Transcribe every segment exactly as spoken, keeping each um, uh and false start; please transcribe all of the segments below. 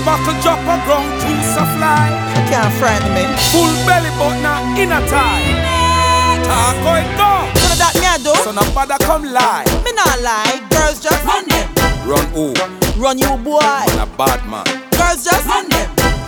buckle drop a ground, juice a fly. Can't frighten me. Full belly but not in a tie. Talk how it go. So that me I do. So no bother come lie. Me not lie. Girls just run them. Run who? Run you boy. Man a bad man. Girls just run them.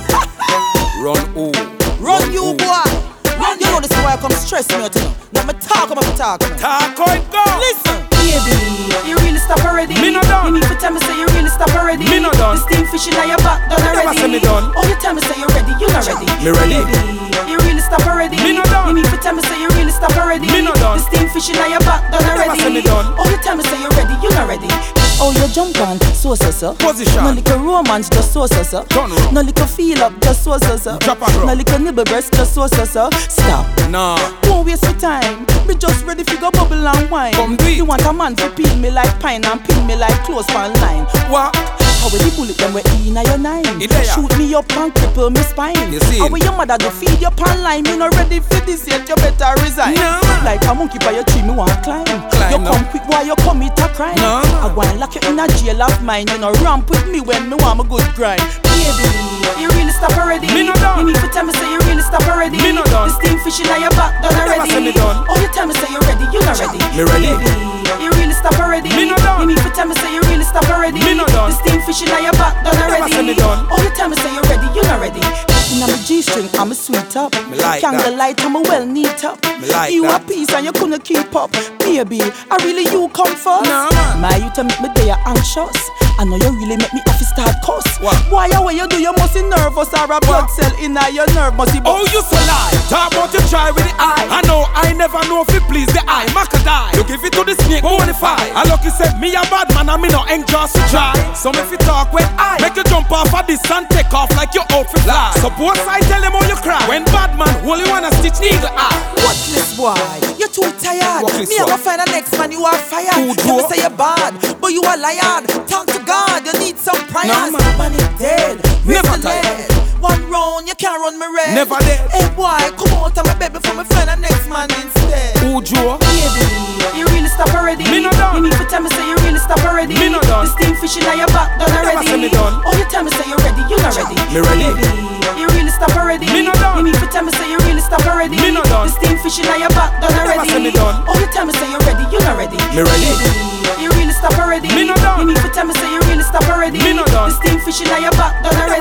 Run who? Run, run you who? Boy. Run you know this boy come stress me out you know. Now me talk I'm a talk. Talk how it go. Listen. Baby, you really stop already. Me no done. You need to tell me say you really stop already. Me no done. The steam fishing on your back done already. Never say me done. Oh, you tell me say you ready. You not ready. Me ready. Baby, you really stop already. Me no done. You need to tell me say you really stop already. Me no done. The steam fishing on your back done Never already. say me done. Oh, you tell me say you ready. You not ready. Oh, you jump on, so so so. Position. No little romance, just so so so. Turn around. No little feel up, just so so so. Drop and roll. No little nibble breast, just so so so. Stop. Nah. Don't waste your time. Me just ready to go bubble and wine. Come do it. You want a man to peel me like pine and pin me like close pan line. What? How will the bullet them we in your nine? It there. Shoot me up and cripple me spine. You see How it? will your mother do feed your pan line? Me not ready for this yet, you better resign. Nah. Like a monkey by your tree, me want climb. Climb You now. come quick while you commit a crime. Nah. I want lock you in a jail of mine. You know ramp with me when me want my good grind. Baby, you really stop already. Me no done. You need to tell me say you really stop already. Me no done. The steam fishing on your back done Never already. say me done. Oh, you tell me say you ready. You not ready. Me ready. Baby, you really stop already. Me no done. You need to tell me say you really stop already. Me no done. The steam fishing on your back done Never already. say me done. Oh, you tell me say you ready. You not ready. Inna me G-string, I'm a sweet up. Me like Candlelight, I'm a well neat up. Me like you that. a piece and you couldn't keep up. Baby, I really you come first. Nah, man. My you tell me me they are anxious. I know you really make me have to start cuss. What? Why you when you do you must be nervous or a blood cell inna your nerve must be. Oh, you so lie. Talk about you try with the eye. I know I never know if it please the eye. Mac a die. You give it to the snake, bonify. I lucky said me a bad man and me no anxious to try. So if you talk with I, make you jump off of this and take off like your outfit fly. Suppose I tell him how you cry. When bad man only wanna stitch needle eye. Worthless boy, you're too tired. Worthless Me I boy. go find the next man, you are fired. Who You do? say you're bad, but you are liar. Talk to God, you need some prayers. Nah, man. Man is dead, Never Mister tired. Dead. One round, you can't run me red. Never dead. Hey boy, come out of my bed before me find the next man instead. Who Joe? Baby, you really stop already. Me no done. You need to tell me say you really stop already. Me no done. The steam fishing on your back done Never already. say me done. Oh, you tell me say you ready. You not ready. Me ready. Baby, you really stop already. Me no done. You need to tell me say you really stop already. Me no done. The steam fishing on your back done Never already. say me done. Oh, you tell me say you ready. You not ready. Me ready. Baby, you really stop already. Me no done. You need to tell me say you really stop already. Me no done. The steam fishing on your back done Never